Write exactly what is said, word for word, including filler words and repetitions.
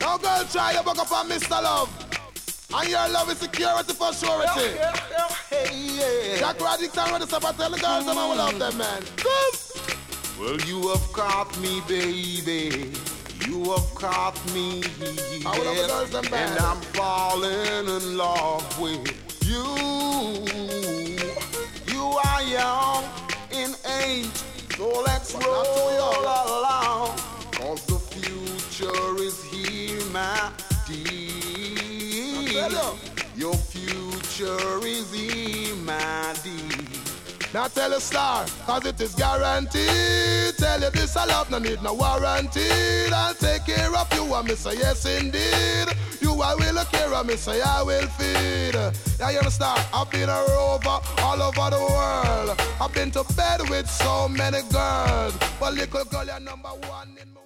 Now girl, try your buck up on Mister Love. And your love is security for surety. Yeah, yeah, yeah, hey, yeah. Jack Radix and Ready Stop, I tell the girls them I will love them, man. Come. Well, you have caught me, baby. You have caught me, I will love the girls them, man. and I'm falling in love with you. You are young in age, so let's But roll not too young. along. Cause the future is here, my dear. I tell Your future is here, my dear. Now tell a star, cause it is guaranteed. Tell you this I love, no need no warranty. I'll take care of you, and me say yes indeed. You I will care of me, say I will feed. Yeah, you understand? I've been a rover all over the world. I've been to bed with so many girls, but little girl, you're number one in my